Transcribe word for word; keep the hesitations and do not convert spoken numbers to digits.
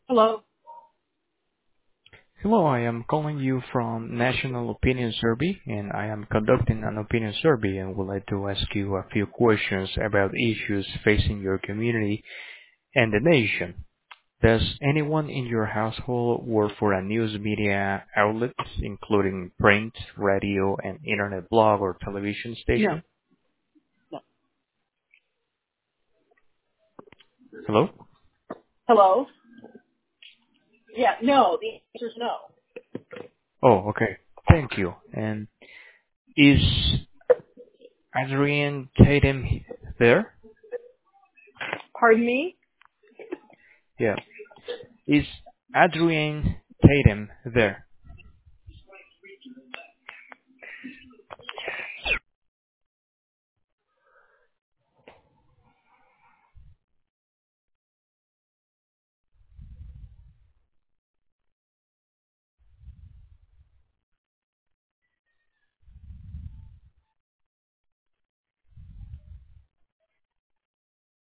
Hello. Hello, I am calling you from National Opinion Survey, and I am conducting an opinion survey and would like to ask you a few questions about issues facing your community and the nation. Does anyone in your household work for a news media outlet, including print, radio, and internet blog or television No. station? No. Hello? Hello. Yeah. No. The answer is no. Oh, okay. Thank you. And is Adrian Tatum there? Pardon me. Yeah. Is Adrian Tatum there?